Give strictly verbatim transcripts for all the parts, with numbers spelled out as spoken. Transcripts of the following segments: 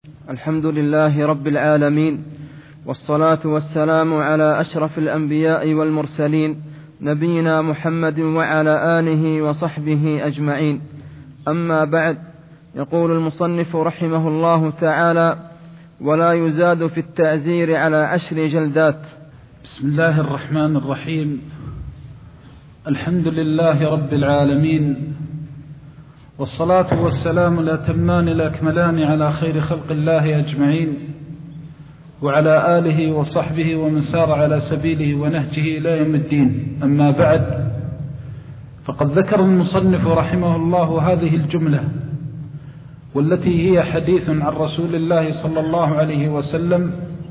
الحمد لله رب العالمين، والصلاة والسلام على أشرف الأنبياء والمرسلين، نبينا محمد وعلى آله وصحبه أجمعين. أما بعد، يقول المصنف رحمه الله تعالى: ولا يزاد في التعزير على عشر جلدات. بسم الله الرحمن الرحيم. الحمد لله رب العالمين، والصلاة والسلام الأتمان الأكملان على خير خلق الله أجمعين، وعلى آله وصحبه ومن سار على سبيله ونهجه إلى يوم الدين. أما بعد، فقد ذكر المصنف رحمه الله هذه الجملة، والتي هي حديث عن رسول الله صلى الله عليه وسلم،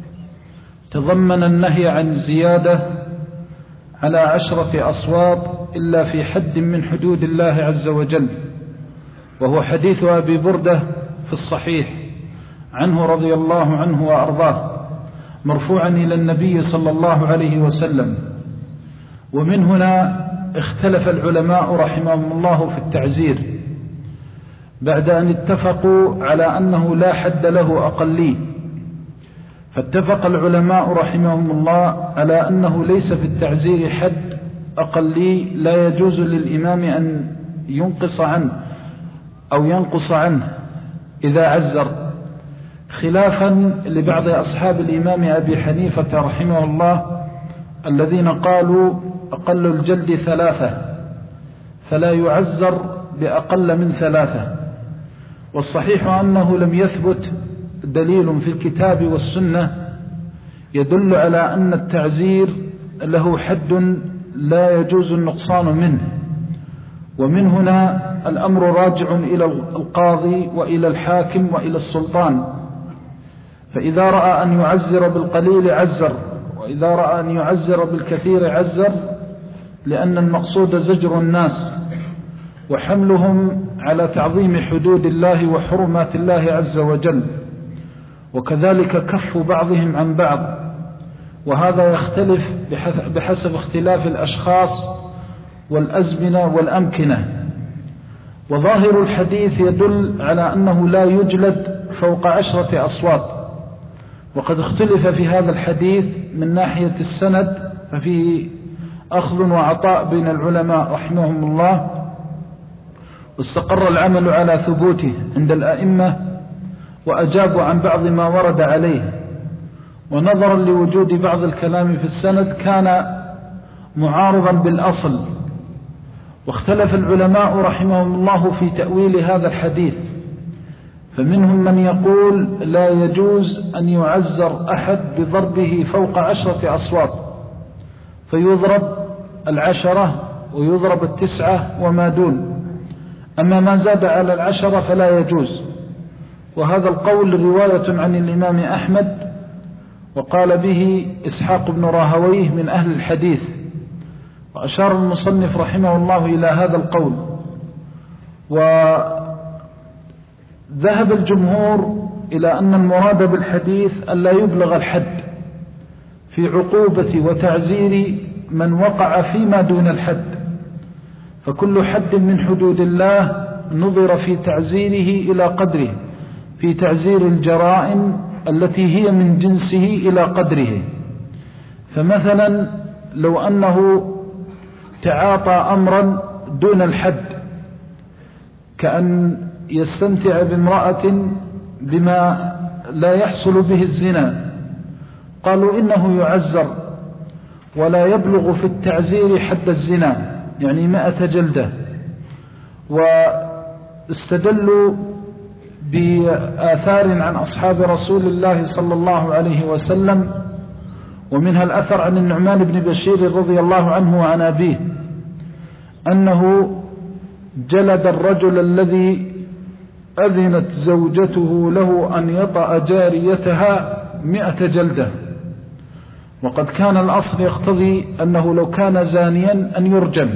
تضمن النهي عن الزيادة على عشرة أصوات إلا في حد من حدود الله عز وجل، وهو حديث أبي بردة في الصحيح عنه رضي الله عنه وأرضاه، مرفوعا إلى النبي صلى الله عليه وسلم. ومن هنا اختلف العلماء رحمهم الله في التعزير، بعد أن اتفقوا على أنه لا حد له أقلي. فاتفق العلماء رحمهم الله على أنه ليس في التعزير حد أقلي لا يجوز للإمام أن ينقص عنه أو ينقص عنه إذا عزر، خلافا لبعض أصحاب الإمام أبي حنيفة رحمه الله الذين قالوا أقل الجلد ثلاثة، فلا يعزر بأقل من ثلاثة. والصحيح أنه لم يثبت دليل في الكتاب والسنة يدل على أن التعزير له حد لا يجوز النقصان منه. ومن هنا الأمر راجع إلى القاضي وإلى الحاكم وإلى السلطان، فإذا رأى أن يعزر بالقليل عزر، وإذا رأى أن يعزر بالكثير عزر، لأن المقصود زجر الناس وحملهم على تعظيم حدود الله وحرمات الله عز وجل، وكذلك كف بعضهم عن بعض. وهذا يختلف بحسب اختلاف الأشخاص والأزمنة والأمكنة. وظاهر الحديث يدل على أنه لا يجلد فوق عشرة أصوات، وقد اختلف في هذا الحديث من ناحية السند، ففيه أخذ وعطاء بين العلماء رحمهم الله، واستقر العمل على ثبوته عند الأئمة، وأجابوا عن بعض ما ورد عليه. ونظرا لوجود بعض الكلام في السند كان معارضا بالأصل، واختلف العلماء رحمهم الله في تأويل هذا الحديث. فمنهم من يقول لا يجوز أن يعزر أحد بضربه فوق عشرة أصوات، فيضرب العشرة ويضرب التسعة وما دون، أما ما زاد على العشرة فلا يجوز. وهذا القول رواية عن الإمام أحمد، وقال به إسحاق بن راهويه من أهل الحديث، وأشار المصنف رحمه الله إلى هذا القول. وذهب الجمهور إلى أن المراد بالحديث أن لا يبلغ الحد في عقوبة وتعزير من وقع فيما دون الحد، فكل حد من حدود الله نظر في تعزيره إلى قدره، في تعزير الجرائم التي هي من جنسه إلى قدره. فمثلا لو أنه تعاطى أمرا دون الحد، كأن يستمتع بامرأة بما لا يحصل به الزنا، قالوا إنه يعزر ولا يبلغ في التعزير حد الزنا، يعني مئة جلدة. واستدلوا بآثار عن أصحاب رسول الله صلى الله عليه وسلم، ومنها الأثر عن النعمان بن بشير رضي الله عنه وعن أبيه أنه جلد الرجل الذي أذنت زوجته له أن يطأ جاريتها مئة جلدة، وقد كان الأصل يقتضي أنه لو كان زانيا أن يرجم.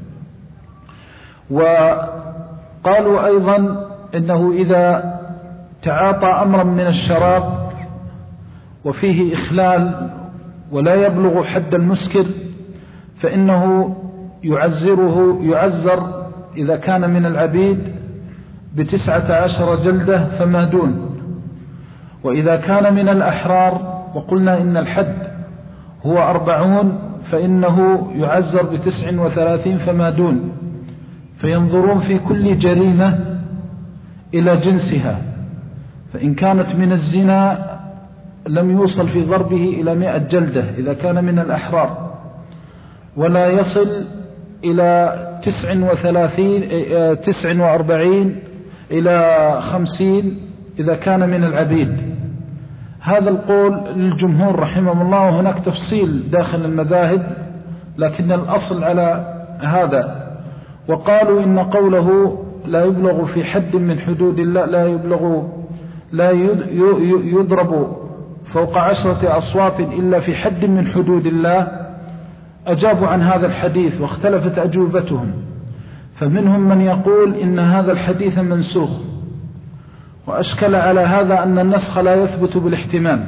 وقالوا أيضا إنه إذا تعاطى أمرا من الشراب وفيه إخلال ولا يبلغ حد المسكر، فإنه يعزره يعزر إذا كان من العبيد بتسعة عشر جلدة فما دون. وإذا كان من الأحرار وقلنا إن الحد هو أربعون فإنه يعزر بتسع وثلاثين فما دون، فينظرون في كل جريمة إلى جنسها، فإن كانت من الزنا لم يوصل في ضربه إلى مئة جلدة إذا كان من الأحرار، ولا يصل إلى تسع وثلاثين تسع وأربعين إلى خمسين إذا كان من العبيد. هذا القول للجمهور رحمه الله، وهناك تفصيل داخل المذاهب لكن الأصل على هذا. وقالوا إن قوله لا يبلغ في حد من حدود الله، لا يبلغ لا يضرب فوق عشرة أصوات إلا في حد من حدود الله، أجابوا عن هذا الحديث واختلفت أجوبتهم، فمنهم من يقول إن هذا الحديث منسوخ، وأشكل على هذا أن النسخ لا يثبت بالاحتمال،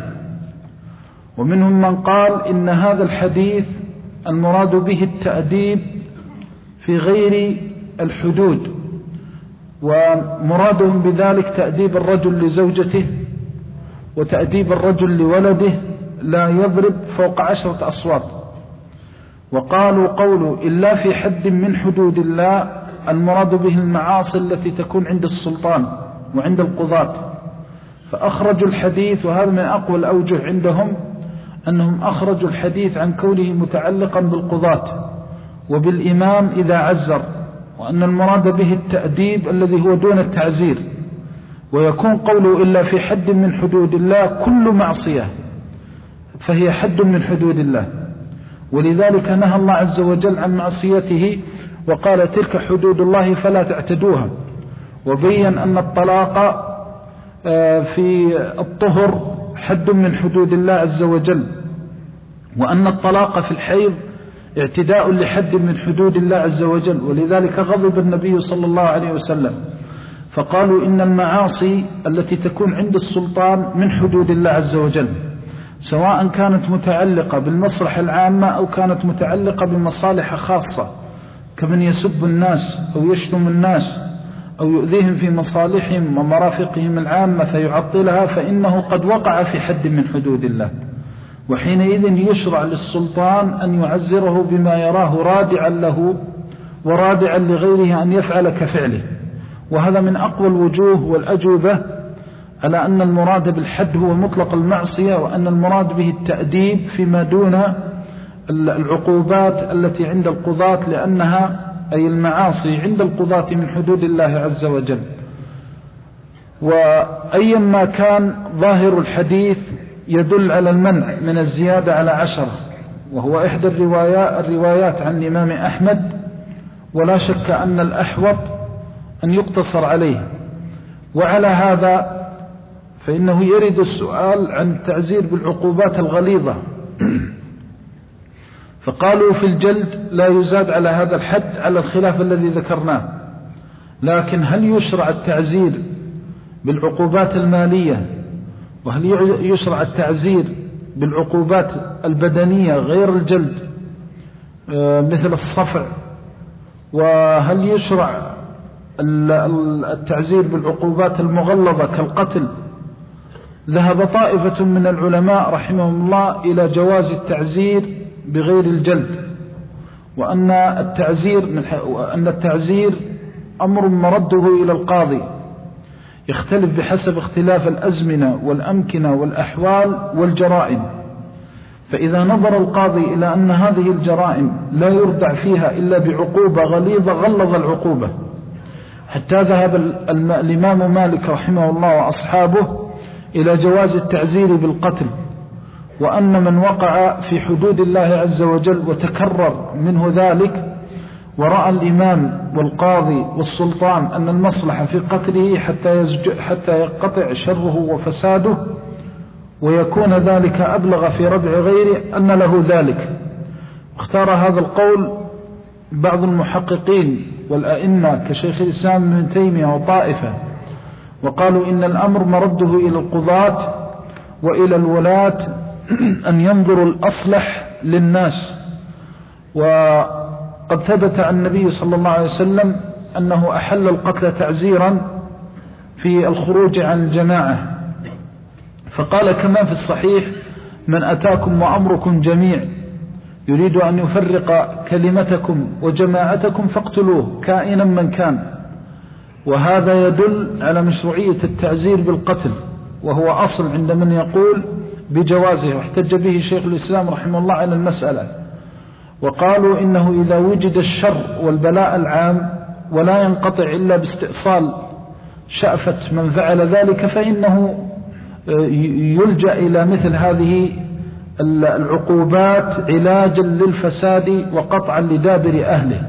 ومنهم من قال إن هذا الحديث المراد به التأديب في غير الحدود، ومرادهم بذلك تأديب الرجل لزوجته وتأديب الرجل لولده، لا يضرب فوق عشرة أصوات. وقالوا قولوا إلا في حد من حدود الله المراد به المعاصي التي تكون عند السلطان وعند القضاة، فأخرجوا الحديث، وهذا من أقوى الأوجه عندهم أنهم أخرجوا الحديث عن كونه متعلقا بالقضاة وبالإمام إذا عزر، وأن المراد به التأديب الذي هو دون التعزير، ويكون قوله إلا في حد من حدود الله كل معصية فهي حد من حدود الله، ولذلك نهى الله عز وجل عن معصيته وقال تلك حدود الله فلا تعتدوها، وبين أن الطلاق في الطهر حد من حدود الله عز وجل، وأن الطلاق في الحيض اعتداء لحد من حدود الله عز وجل، ولذلك غضب النبي صلى الله عليه وسلم، فقالوا إن المعاصي التي تكون عند السلطان من حدود الله عز وجل، سواء كانت متعلقة بالمصلحة العامة أو كانت متعلقة بمصالح خاصة، كمن يسب الناس أو يشتم الناس أو يؤذيهم في مصالحهم ومرافقهم العامة فيعطلها، فإنه قد وقع في حد من حدود الله، وحينئذ يشرع للسلطان أن يعزره بما يراه رادعا له ورادعا لغيره أن يفعل كفعله. وهذا من أقوى الوجوه والأجوبة على أن المراد بالحد هو مطلق المعصية، وأن المراد به التأديب فيما دون العقوبات التي عند القضاة، لأنها أي المعاصي عند القضاة من حدود الله عز وجل. وأيما كان ظاهر الحديث يدل على المنع من الزيادة على عشرة، وهو إحدى الروايات, الروايات عن الإمام أحمد، ولا شك أن الأحوط أن يقتصر عليه. وعلى هذا فإنه يرد السؤال عن التعزير بالعقوبات الغليظة، فقالوا في الجلد لا يزاد على هذا الحد على الخلاف الذي ذكرناه، لكن هل يشرع التعزير بالعقوبات المالية، وهل يشرع التعزير بالعقوبات البدنية غير الجلد مثل الصفع، وهل يشرع التعزير بالعقوبات المغلظة كالقتل؟ ذهب طائفة من العلماء رحمهم الله إلى جواز التعزير بغير الجلد، وأن التعزير من أن التعزير أمر مرده إلى القاضي، يختلف بحسب اختلاف الأزمنة والأمكنة والأحوال والجرائم، فإذا نظر القاضي إلى أن هذه الجرائم لا يردع فيها إلا بعقوبة غليظة غلظ العقوبة، حتى ذهب الإمام مالك رحمه الله وأصحابه إلى جواز التعزير بالقتل، وأن من وقع في حدود الله عز وجل وتكرر منه ذلك، ورأى الإمام والقاضي والسلطان أن المصلحة في قتله حتى, حتى يقطع شره وفساده ويكون ذلك أبلغ في ردع غيره، أن له ذلك. اختار هذا القول بعض المحققين والأئمة كشيخ الإسلام ابن تيمية وطائفة، وقالوا إن الأمر مرده إلى القضاة وإلى الولاة أن ينظروا الأصلح للناس. وقد ثبت عن النبي صلى الله عليه وسلم أنه أحل القتل تعزيرا في الخروج عن الجماعة، فقال كما في الصحيح: من أتاكم وأمركم جميع يريد أن يفرق كلمتكم وجماعتكم فاقتلوه كائنا من كان. وهذا يدل على مشروعية التعزير بالقتل، وهو أصل عند من يقول بجوازه، واحتج به شيخ الإسلام رحمه الله على المسألة. وقالوا إنه إذا وجد الشر والبلاء العام ولا ينقطع إلا باستئصال شأفة من فعل ذلك، فإنه يلجأ إلى مثل هذه العقوبات علاجا للفساد وقطعا لدابر أهله.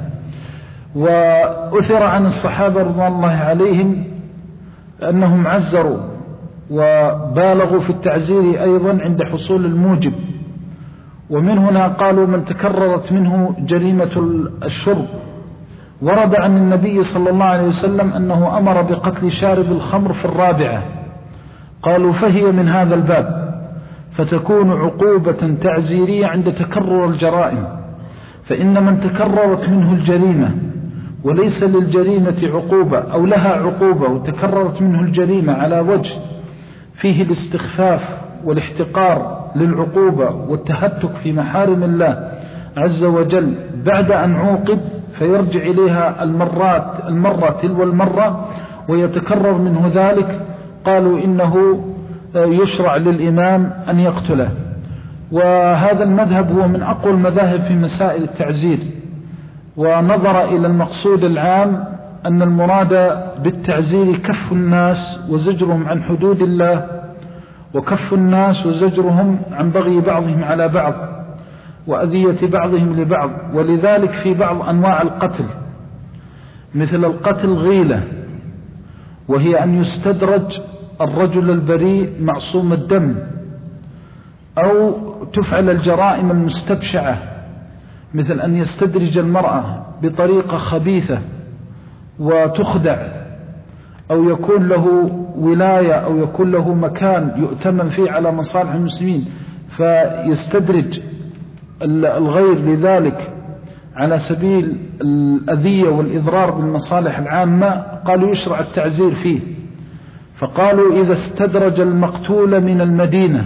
وأثر عن الصحابة رضي الله عليهم أنهم عزروا وبالغوا في التعزير أيضا عند حصول الموجب. ومن هنا قالوا: من تكررت منه جريمة الشرب، ورد عن النبي صلى الله عليه وسلم أنه أمر بقتل شارب الخمر في الرابعة. قالوا: فهي من هذا الباب، فتكون عقوبة تعزيرية عند تكرر الجرائم. فإن من تكررت منه الجريمة وليس للجريمة عقوبة أو لها عقوبة وتكررت منه الجريمة على وجه فيه الاستخفاف والاحتقار للعقوبة والتهتك في محارم الله عز وجل بعد أن عوقب، فيرجع إليها المرات المرة تلو المرة ويتكرر منه ذلك، قالوا إنه يشرع للإمام أن يقتله. وهذا المذهب هو من أقوى المذاهب في مسائل التعزير، ونظر إلى المقصود العام أن المراد بالتعزير كف الناس وزجرهم عن حدود الله، وكف الناس وزجرهم عن بغي بعضهم على بعض وأذية بعضهم لبعض. ولذلك في بعض أنواع القتل مثل القتل غيلة، وهي أن يستدرج الرجل البريء معصوم الدم، أو تفعل الجرائم المستبشعة مثل أن يستدرج المرأة بطريقة خبيثة وتخدع، أو يكون له ولاية أو يكون له مكان يؤتمن فيه على مصالح المسلمين فيستدرج الغير لذلك على سبيل الأذية والإضرار بالمصالح العامة. قالوا يشرع التعزير فيه. فقالوا: إذا استدرج المقتول من المدينة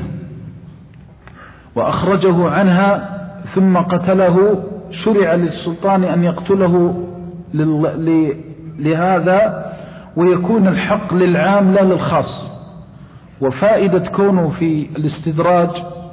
وأخرجه عنها ثم قتله، شرع للسلطان أن يقتله لهذا، ويكون الحق للعام لا للخاص. وفائدة كونه في الاستدراج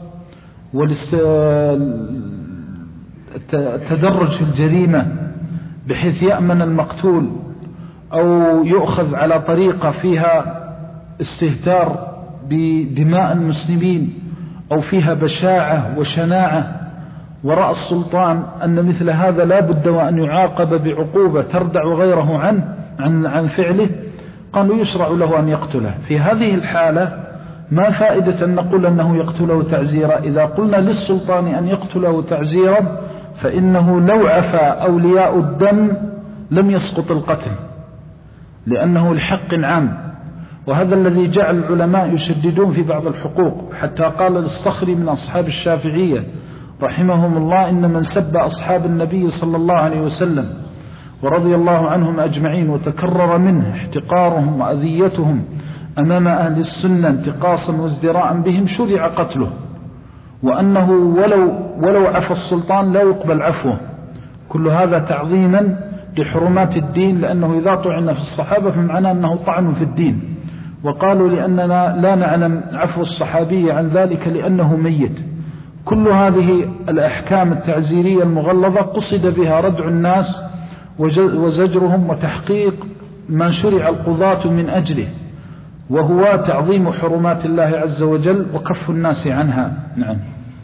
والتدرج في الجريمة بحيث يأمن المقتول أو يؤخذ على طريقة فيها استهتار بدماء المسلمين أو فيها بشاعة وشناعة وراء السلطان، أن مثل هذا لا بد وأن يعاقب بعقوبة تردع غيره عنه عن, عن فعله. قالوا يشرع له أن يقتله. في هذه الحالة ما فائدة أن نقول أنه يقتله تعزيرا؟ إذا قلنا للسلطان أن يقتله تعزيرا فإنه لو عفى أولياء الدم لم يسقط القتل، لأنه الحق عام. وهذا الذي جعل العلماء يشددون في بعض الحقوق، حتى قال الصخري من أصحاب الشافعية رحمهم الله: إن من سب أصحاب النبي صلى الله عليه وسلم ورضي الله عنهم أجمعين وتكرر منه احتقارهم وأذيتهم أمام أهل السنة انتقاصا وازدراء بهم، شرع قتله، وأنه ولو, ولو عفى السلطان لا يقبل عفوه. كل هذا تعظيما لحرمات الدين، لأنه إذا طعن في الصحابة فمعنى أنه طعن في الدين. وقالوا لأننا لا نعلم عفو الصحابي عن ذلك لأنه ميت. كل هذه الأحكام التعزيرية المغلظة قصد بها ردع الناس وزجرهم وتحقيق ما شرع القضاة من أجله، وهو تعظيم حرمات الله عز وجل وكف الناس عنها. نعم.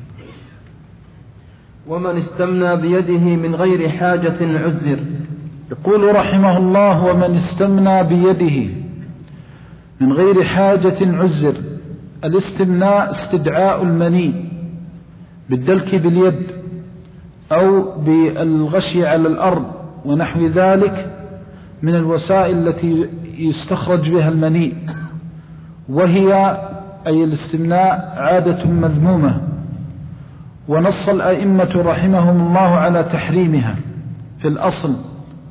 ومن استمنى بيده من غير حاجة عزر. يقول رحمه الله: ومن استمنى بيده من غير حاجة عزر. الاستمناء استدعاء المني بالدلك باليد أو بالغشي على الأرض ونحو ذلك من الوسائل التي يستخرج بها المني، وهي أي الاستمناء عادة مذمومة، ونص الأئمة رحمهم الله على تحريمها في الأصل.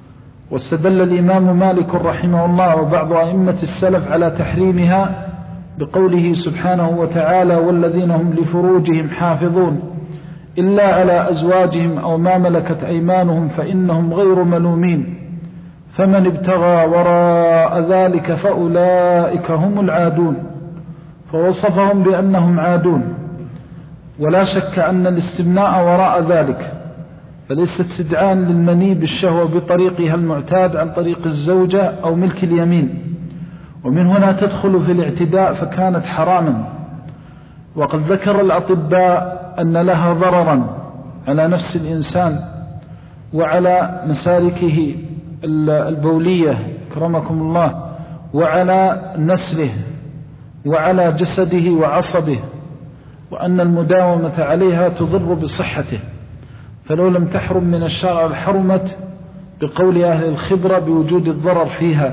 واستدل الإمام مالك رحمه الله وبعض أئمة السلف على تحريمها بقوله سبحانه وتعالى والذين هم لفروجهم حافظون إلا على أزواجهم أو ما ملكت أيمانهم فإنهم غير ملومين فمن ابتغى وراء ذلك فأولئك هم العادون. فوصفهم بأنهم عادون، ولا شك أن الاستمناء وراء ذلك فليس استدعاء للمني بالشهوة بطريقها المعتاد عن طريق الزوجة أو ملك اليمين، ومن هنا تدخل في الاعتداء فكانت حراما. وقد ذكر الأطباء أن لها ضررا على نفس الإنسان وعلى مسالكه البولية كرمكم الله، وعلى نسله وعلى جسده وعصبه، وأن المداومة عليها تضر بصحته، فلو لم تحرم من الشرع لحرمت بقول أهل الخبرة بوجود الضرر فيها،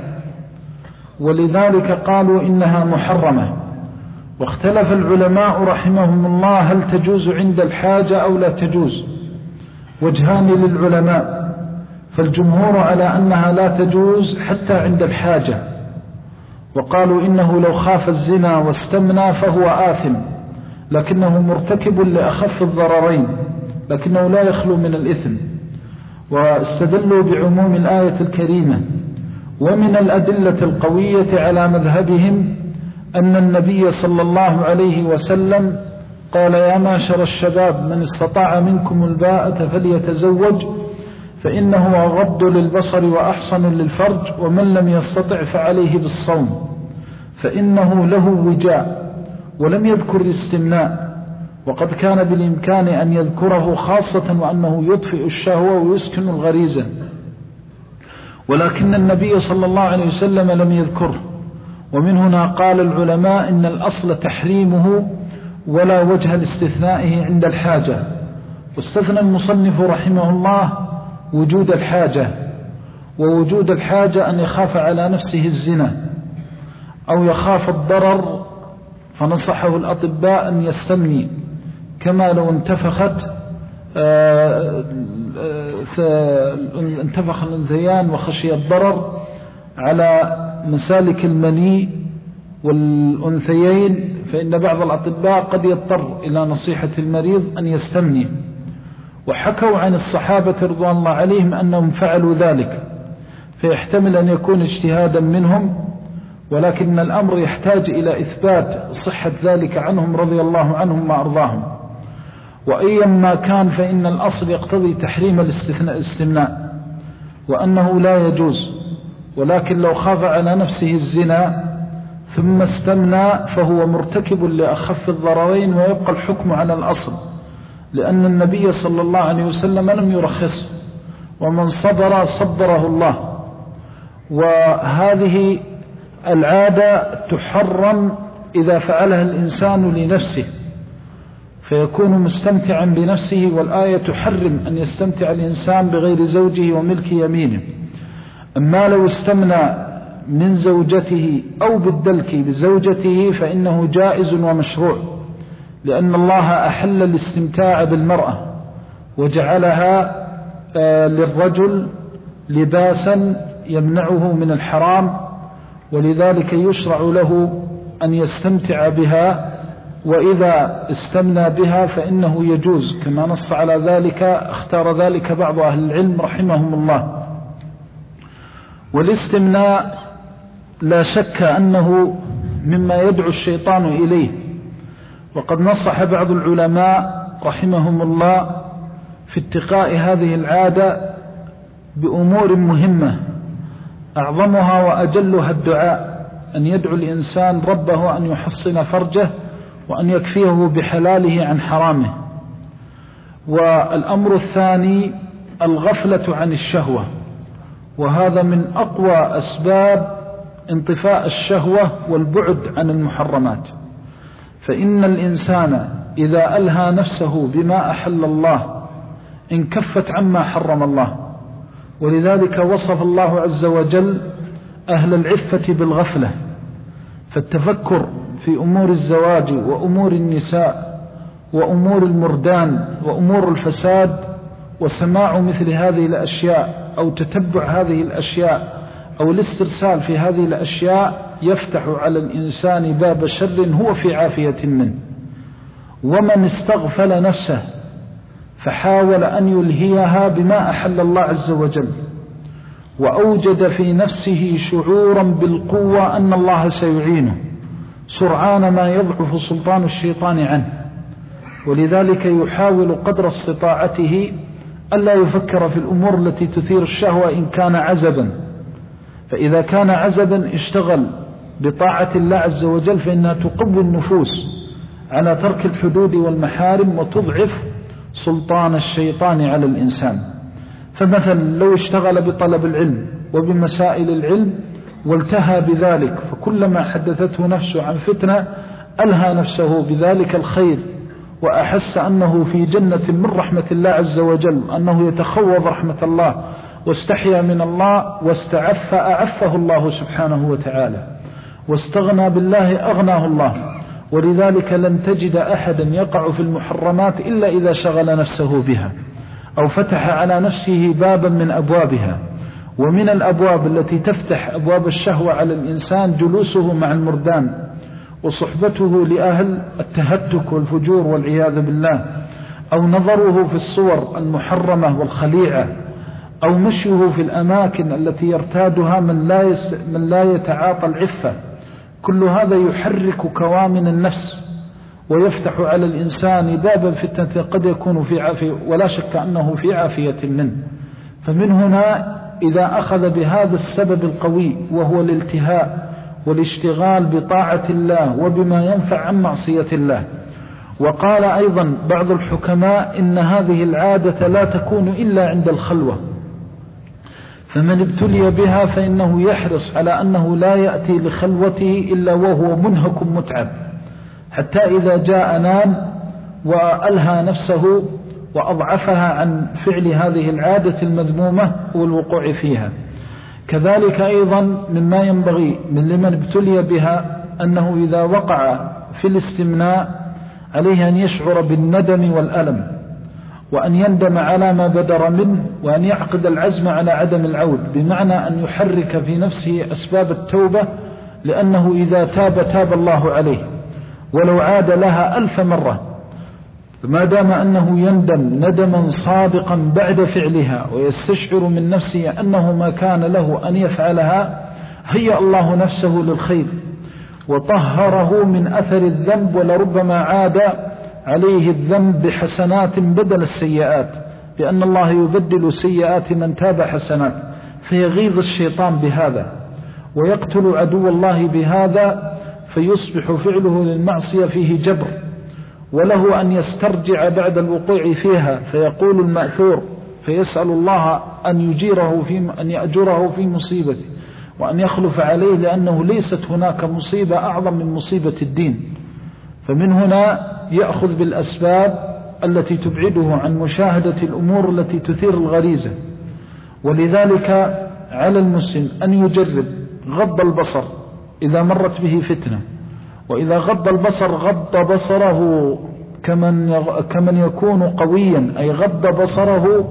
ولذلك قالوا إنها محرمة. واختلف العلماء رحمهم الله هل تجوز عند الحاجة أو لا تجوز، وجهان للعلماء، فالجمهور على أنها لا تجوز حتى عند الحاجة، وقالوا إنه لو خاف الزنا واستمنى فهو آثم لكنه مرتكب لأخف الضررين لكنه لا يخلو من الإثم، واستدلوا بعموم الآية الكريمة. ومن الأدلة القوية على مذهبهم أن النبي صلى الله عليه وسلم قال يا معشر الشباب من استطاع منكم الباءة فليتزوج فإنه أغض للبصر وأحصن للفرج ومن لم يستطع فعليه بالصوم فإنه له وجاء، ولم يذكر الاستمناء، وقد كان بالإمكان أن يذكره خاصة وأنه يطفئ الشهوة ويسكن الغريزة، ولكن النبي صلى الله عليه وسلم لم يذكره. ومن هنا قال العلماء إن الأصل تحريمه ولا وجه لاستثنائه عند الحاجة. واستثنى المصنف رحمه الله وجود الحاجة، ووجود الحاجة أن يخاف على نفسه الزنا أو يخاف الضرر، فنصحه الأطباء أن يستمني كما لو انتفخت انتفخ الأنثيان وخشي الضرر على مسالك المني والأنثيين، فإن بعض الأطباء قد يضطر إلى نصيحة المريض أن يستمني. وحكوا عن الصحابة رضوان الله عليهم أنهم فعلوا ذلك، فيحتمل أن يكون اجتهادا منهم، ولكن الأمر يحتاج إلى إثبات صحة ذلك عنهم رضي الله عنهم وأرضاهم. وأيما كان فإن الأصل يقتضي تحريم الاستمناء وأنه لا يجوز، ولكن لو خاف على نفسه الزنا ثم استمنى فهو مرتكب لأخف الضررين ويبقى الحكم على الأصل، لأن النبي صلى الله عليه وسلم لم يرخص، ومن صبر صبره الله. وهذه العادة تحرم إذا فعلها الإنسان لنفسه فيكون مستمتعا بنفسه، والآية تحرم أن يستمتع الإنسان بغير زوجه وملك يمينه. أما لو استمنى من زوجته أو بالدلك بزوجته فإنه جائز ومشروع، لأن الله أحل الاستمتاع بالمرأة وجعلها للرجل لباسا يمنعه من الحرام، ولذلك يشرع له أن يستمتع بها، وإذا استمنى بها فإنه يجوز، كما نص على ذلك اختار ذلك بعض أهل العلم رحمهم الله. والاستمناء لا شك أنه مما يدعو الشيطان إليه، وقد نصح بعض العلماء رحمهم الله في اتقاء هذه العادة بأمور مهمة، أعظمها وأجلها الدعاء، أن يدعو الإنسان ربه أن يحصن فرجه وأن يكفيه بحلاله عن حرامه. والأمر الثاني الغفلة عن الشهوة، وهذا من أقوى أسباب انطفاء الشهوة والبعد عن المحرمات، فإن الإنسان إذا ألهى نفسه بما أحل الله انكفت عما حرم الله. ولذلك وصف الله عز وجل أهل العفة بالغفلة، فالتفكر في أمور الزواج وأمور النساء وأمور المردان وأمور الفساد وسماع مثل هذه الأشياء أو تتبع هذه الأشياء أو الاسترسال في هذه الأشياء يفتح على الإنسان باب شر هو في عافية منه. ومن استغفل نفسه فحاول أن يلهيها بما أحل الله عز وجل، وأوجد في نفسه شعورا بالقوة أن الله سيعينه، سرعان ما يضعف سلطان الشيطان عنه، ولذلك يحاول قدر استطاعته ألا يفكر في الأمور التي تثير الشهوة إن كان عزبا. فإذا كان عزبا اشتغل بطاعة الله عز وجل، فإنها تقوي النفوس على ترك الحدود والمحارم وتضعف سلطان الشيطان على الإنسان. فمثلا لو اشتغل بطلب العلم وبمسائل العلم والتهى بذلك، فكلما حدثته نفسه عن فتنة ألهى نفسه بذلك الخير، وأحس أنه في جنة من رحمة الله عز وجل، أنه يتخوض رحمة الله واستحيا من الله واستعف أعفه الله سبحانه وتعالى، واستغنى بالله أغناه الله. ولذلك لن تجد أحدا يقع في المحرمات إلا إذا شغل نفسه بها أو فتح على نفسه بابا من أبوابها. ومن الأبواب التي تفتح أبواب الشهوة على الإنسان جلوسه مع المردان وصحبته لأهل التهتك والفجور والعياذ بالله، أو نظره في الصور المحرمة والخليعة، أو مشيه في الأماكن التي يرتادها من لا, يس من لا يتعاطى العفة. كل هذا يحرك كوامن النفس ويفتح على الإنسان باب فتنة قد يكون في عافية، ولا شك أنه في عافية منه. فمن هنا إذا أخذ بهذا السبب القوي وهو الالتهاء والاشتغال بطاعة الله وبما ينفع عن معصية الله. وقال أيضا بعض الحكماء إن هذه العادة لا تكون إلا عند الخلوة، فمن ابتلي بها فإنه يحرص على أنه لا يأتي لخلوته إلا وهو منهك متعب، حتى إذا جاء نام وألهى نفسه وأضعفها عن فعل هذه العادة المذمومة والوقوع فيها. كذلك أيضا مما ينبغي من لمن ابتلي بها أنه إذا وقع في الاستمناء عليه أن يشعر بالندم والألم، وأن يندم على ما بدر منه، وأن يعقد العزم على عدم العود، بمعنى أن يحرك في نفسه أسباب التوبة، لأنه إذا تاب تاب الله عليه ولو عاد لها ألف مرة، ما دام أنه يندم ندما صادقا بعد فعلها ويستشعر من نفسه أنه ما كان له أن يفعلها، هيأ الله نفسه للخير وطهره من أثر الذنب، ولربما عاد عليه الذنب بحسنات بدل السيئات، لأن الله يبدل سيئات من تاب حسنات. فيغيظ الشيطان بهذا ويقتل عدو الله بهذا، فيصبح فعله للمعصية فيه جبر، وله أن يسترجع بعد الوقوع فيها فيقول المأثور، فيسأل الله أن يجيره في أن يأجره في مصيبته وأن يخلف عليه، لأنه ليست هناك مصيبة أعظم من مصيبة الدين. فمن هنا يأخذ بالأسباب التي تبعده عن مشاهدة الأمور التي تثير الغريزة. ولذلك على المسلم أن يجرب غض البصر إذا مرت به فتنة، وإذا غض البصر غض بصره كمن كمن يكون قويا، أي غض بصره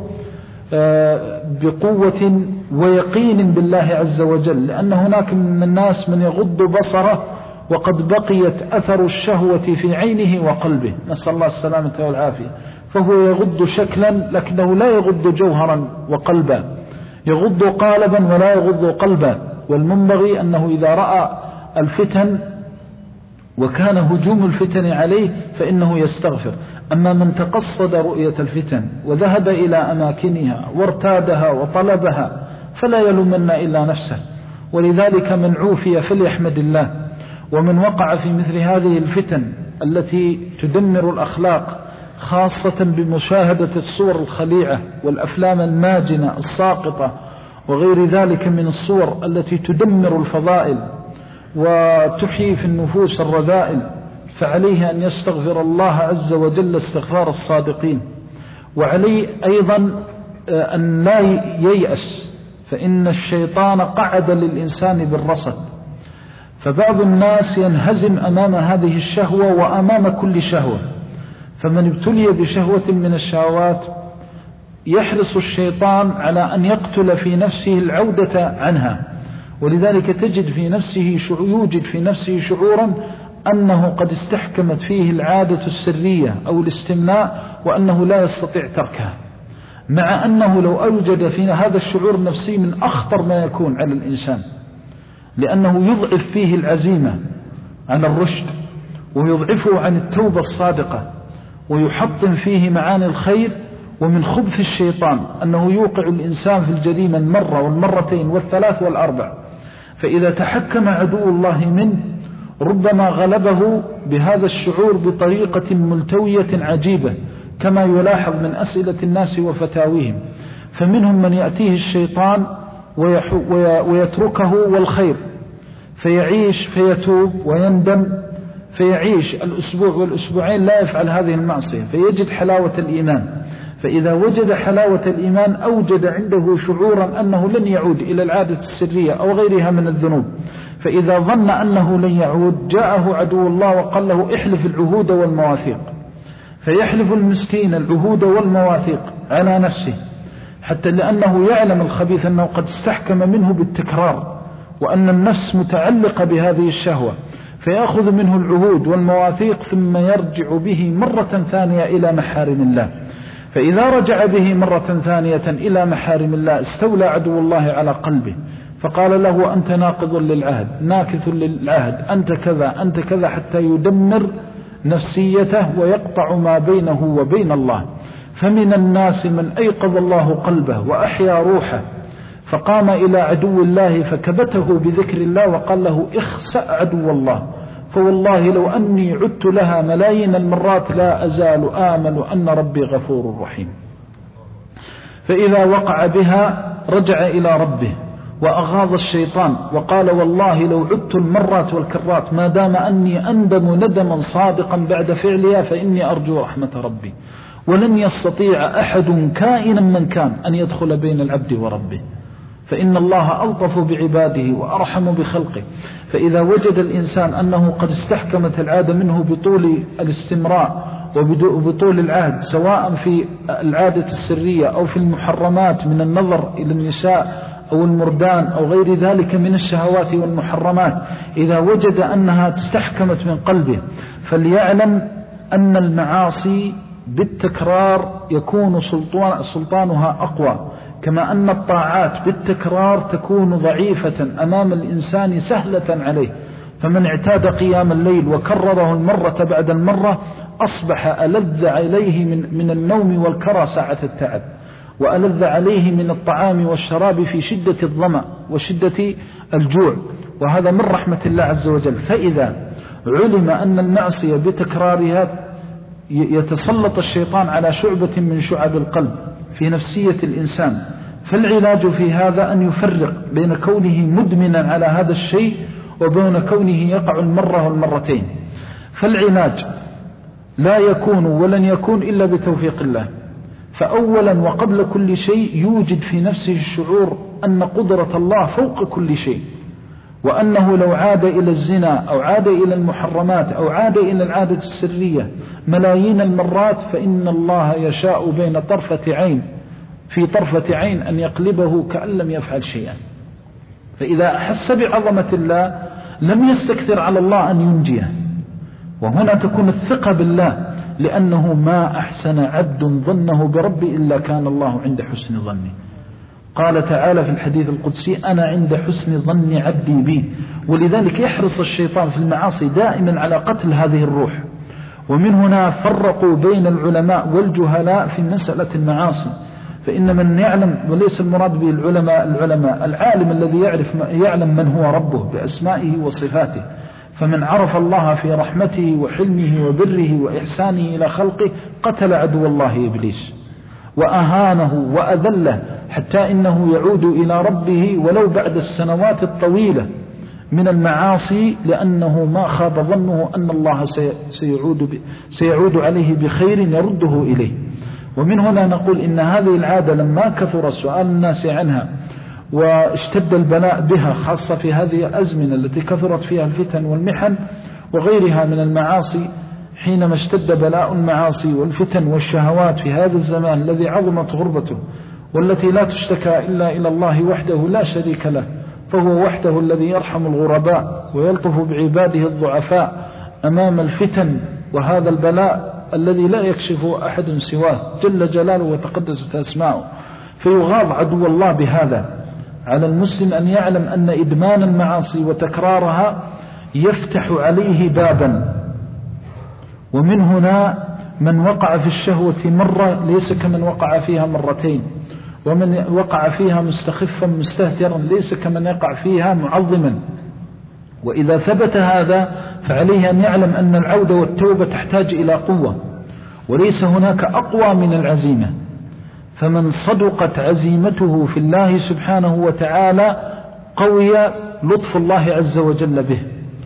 بقوة ويقين بالله عز وجل، لأن هناك من الناس من يغض بصره وقد بقيت أثر الشهوة في عينه وقلبه، نسأل الله السلامة والعافية، فهو يغض شكلا لكنه لا يغض جوهرا وقلبا، يغض قالبا ولا يغض قلبا. والمنبغي أنه إذا رأى الفتن وكان هجوم الفتن عليه فإنه يستغفر. أما من تقصد رؤية الفتن وذهب إلى أماكنها وارتادها وطلبها فلا يلومن إلا نفسه. ولذلك من عوفي فليحمد الله، ومن وقع في مثل هذه الفتن التي تدمر الأخلاق، خاصة بمشاهدة الصور الخليعة والأفلام الماجنة الساقطة وغير ذلك من الصور التي تدمر الفضائل وتحيي في النفوس الرذائل، فعليه أن يستغفر الله عز وجل استغفار الصادقين. وعليه أيضا أن لا ييأس، فإن الشيطان قعد للإنسان بالرصد، فبعض الناس ينهزم أمام هذه الشهوة وأمام كل شهوة. فمن ابتلي بشهوة من الشهوات يحرص الشيطان على أن يقتل في نفسه العودة عنها، ولذلك تجد في نفسه يوجد في نفسه شعورا أنه قد استحكمت فيه العادة السرية أو الاستمناء وأنه لا يستطيع تركها، مع أنه لو أوجد في هذا الشعور النفسي من أخطر ما يكون على الإنسان، لأنه يضعف فيه العزيمة على الرشد ويضعفه عن التوبة الصادقة ويحطم فيه معاني الخير. ومن خبث الشيطان أنه يوقع الإنسان في الجريمة المرة والمرتين والثلاث والأربع، فإذا تحكم عدو الله منه ربما غلبه بهذا الشعور بطريقة ملتوية عجيبة، كما يلاحظ من أسئلة الناس وفتاويهم. فمنهم من يأتيه الشيطان ويتركه والخير فيعيش فيتوب ويندم، فيعيش الأسبوع والأسبوعين لا يفعل هذه المعصية فيجد حلاوة الإيمان. فإذا وجد حلاوة الإيمان أوجد عنده شعورا أنه لن يعود إلى العادة السرية أو غيرها من الذنوب. فإذا ظن أنه لن يعود جاءه عدو الله وقال له احلف العهود والمواثيق، فيحلف المسكين العهود والمواثيق على نفسه، حتى لأنه يعلم الخبيث أنه قد استحكم منه بالتكرار وأن النفس متعلقة بهذه الشهوة، فيأخذ منه العهود والمواثيق ثم يرجع به مرة ثانية إلى محارم الله. فإذا رجع به مرة ثانية إلى محارم الله استولى عدو الله على قلبه فقال له أنت ناقض للعهد، ناكث للعهد، أنت كذا أنت كذا، حتى يدمر نفسيته ويقطع ما بينه وبين الله. فمن الناس من أيقظ الله قلبه وأحيا روحه فقام إلى عدو الله فكبته بذكر الله وقال له اخسأ عدو الله، فوالله لو أني عدت لها ملايين المرات لا أزال آمل أن ربي غفور رحيم. فإذا وقع بها رجع إلى ربه وأغاض الشيطان وقال والله لو عدت المرات والكرات ما دام أني أندم ندما صادقا بعد فعلها فإني أرجو رحمة ربي. ولن يستطيع أحد كائنا من كان أن يدخل بين العبد وربه، فإن الله ألطف بعباده وأرحم بخلقه. فإذا وجد الإنسان أنه قد استحكمت العادة منه بطول الاستمراء وبطول العهد، سواء في العادة السرية أو في المحرمات من النظر إلى النساء أو المردان أو غير ذلك من الشهوات والمحرمات، إذا وجد أنها استحكمت من قلبه فليعلم أن المعاصي بالتكرار يكون سلطان سلطانها أقوى، كما أن الطاعات بالتكرار تكون ضعيفة أمام الإنسان سهلة عليه. فمن اعتاد قيام الليل وكرره المرة بعد المرة أصبح ألذ عليه من, من النوم والكرى ساعة التعب، وألذ عليه من الطعام والشراب في شدة الظمأ وشدة الجوع، وهذا من رحمة الله عز وجل. فإذا علم أن المعصية بتكرارها يتسلط الشيطان على شعبة من شعب القلب في نفسية الإنسان، فالعلاج في هذا أن يفرق بين كونه مدمنا على هذا الشيء وبين كونه يقع المرة والمرتين. فالعلاج لا يكون ولن يكون إلا بتوفيق الله. فأولا وقبل كل شيء يوجد في نفسه الشعور أن قدرة الله فوق كل شيء، وأنه لو عاد إلى الزنا أو عاد إلى المحرمات أو عاد إلى العادة السرية ملايين المرات فإن الله يشاء بين طرفة عين في طرفة عين أن يقلبه كأن لم يفعل شيئا. فإذا أحس بعظمة الله لم يستكثر على الله أن ينجيه، وهنا تكون الثقة بالله، لأنه ما أحسن عبد ظنه بربي إلا كان الله عند حسن ظنه. قال تعالى في الحديث القدسي أنا عند حسن ظن عبدي بي. ولذلك يحرص الشيطان في المعاصي دائما على قتل هذه الروح. ومن هنا فرقوا بين العلماء والجهلاء في مسألة المعاصي، فإن من يعلم، وليس المراد به العلماء العلماء العالم الذي يعرف يعلم من هو ربه بأسمائه وصفاته، فمن عرف الله في رحمته وحلمه وبره وإحسانه إلى خلقه قتل عدو الله إبليس وأهانه وأذله، حتى إنه يعود إلى ربه ولو بعد السنوات الطويلة من المعاصي، لأنه ما خاب ظنه أن الله سيعود, سيعود عليه بخير يرده إليه. ومن هنا نقول إن هذه العادة لما كثر سؤال الناس عنها واشتد البلاء بها، خاصة في هذه الأزمنة التي كثرت فيها الفتن والمحن وغيرها من المعاصي، حينما اشتد بلاء المعاصي والفتن والشهوات في هذا الزمان الذي عظمت غربته والتي لا تشتكى إلا إلى الله وحده لا شريك له، فهو وحده الذي يرحم الغرباء ويلطف بعباده الضعفاء أمام الفتن وهذا البلاء الذي لا يكشفه أحد سواه جل جلاله وتقدست أسماؤه. فيغاض عدو الله بهذا. على المسلم أن يعلم أن إدمان المعاصي وتكرارها يفتح عليه بابا، ومن هنا من وقع في الشهوة مرة ليس كمن وقع فيها مرتين، ومن وقع فيها مستخفا مستهترا ليس كمن يقع فيها معظما. وإذا ثبت هذا فعليه أن يعلم أن العودة والتوبة تحتاج إلى قوة، وليس هناك أقوى من العزيمة. فمن صدقت عزيمته في الله سبحانه وتعالى قوي لطف الله عز وجل به.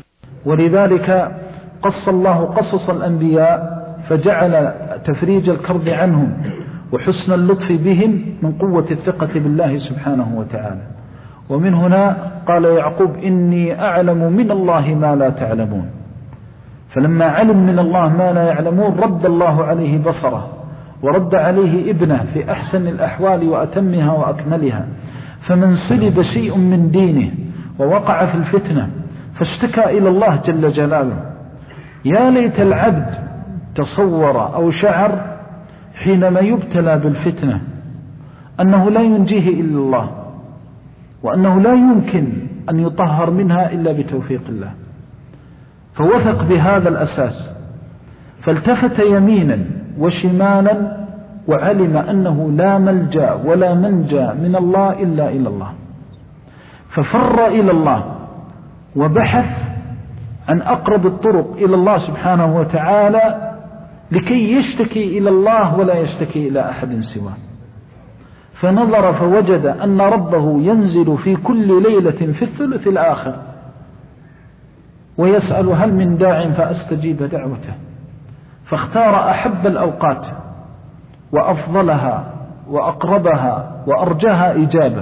ولذلك قص الله قصص الأنبياء فجعل تفريج الكرب عنهم وحسن اللطف بهم من قوة الثقة بالله سبحانه وتعالى. ومن هنا قال يعقوب إني أعلم من الله ما لا تعلمون. فلما علم من الله ما لا يعلمون رد الله عليه بصره ورد عليه ابنه في أحسن الأحوال وأتمها وأكملها. فمن سلب شيء من دينه ووقع في الفتنة فاشتكى إلى الله جل جلاله، يا ليت العبد تصور أو شعر حينما يبتلى بالفتنة أنه لا ينجيه إلا الله، وأنه لا يمكن أن يطهر منها إلا بتوفيق الله، فوثق بهذا الأساس فالتفت يمينا وشمالا وعلم أنه لا ملجأ ولا منجا من الله إلا إلى الله، ففر إلى الله وبحث عن أقرب الطرق إلى الله سبحانه وتعالى لكي يشتكي إلى الله ولا يشتكي إلى أحد سواه. فنظر فوجد أن ربه ينزل في كل ليلة في الثلث الآخر ويسأل هل من داع فأستجيب دعوته، فاختار أحب الأوقات وأفضلها وأقربها وأرجاها إجابة،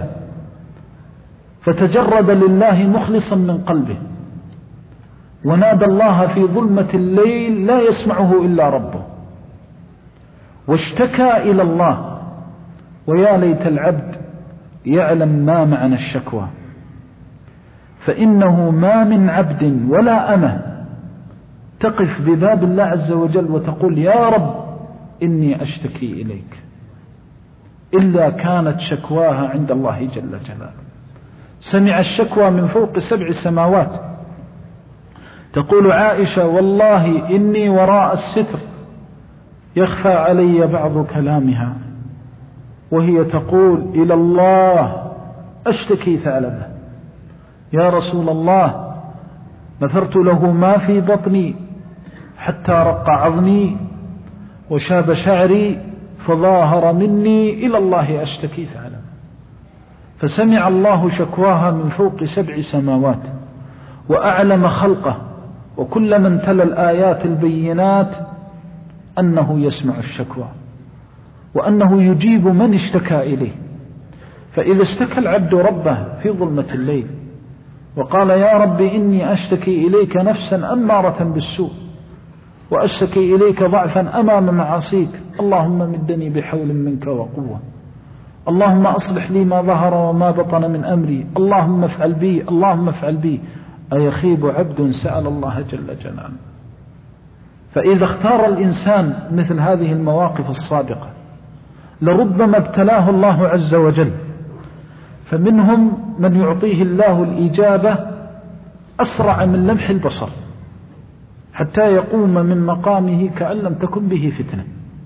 فتجرد لله مخلصا من قلبه ونادى الله في ظلمة الليل لا يسمعه إلا ربه، واشتكى إلى الله. ويا ليت العبد يعلم ما معنى الشكوى، فإنه ما من عبد ولا أمة تقف بباب الله عز وجل وتقول يا رب إني أشتكي إليك إلا كانت شكواها عند الله جل جلاله. سمع الشكوى من فوق سبع سماوات. تقول عائشة والله إني وراء الستر يخفى علي بعض كلامها، وهي تقول إلى الله أشتكي ثعلبه، يا رسول الله نثرت له ما في بطني حتى رق عظمي وشاب شعري فظاهر مني إلى الله أشتكي ثعلبه. فسمع الله شكواها من فوق سبع سماوات وأعلم خلقه وكل من تلا الآيات البينات أنه يسمع الشكوى وأنه يجيب من اشتكى إليه. فإذا اشتكى العبد ربه في ظلمة الليل وقال يا رب إني أشتكي إليك نفسا أمارة بالسوء وأشتكي إليك ضعفا أمام معاصيك، اللهم مدني بحول منك وقوة، اللهم أصلح لي ما ظهر وما بطن من أمري، اللهم افعل بي اللهم افعل بي. أيخيب عبد سأل الله جل جلاله. فإذا اختار الإنسان مثل هذه المواقف الصادقة لربما ابتلاه الله عز وجل. فمنهم من يعطيه الله الإجابة أسرع من لمح البصر حتى يقوم من مقامه كأن لم تكن به فتنة،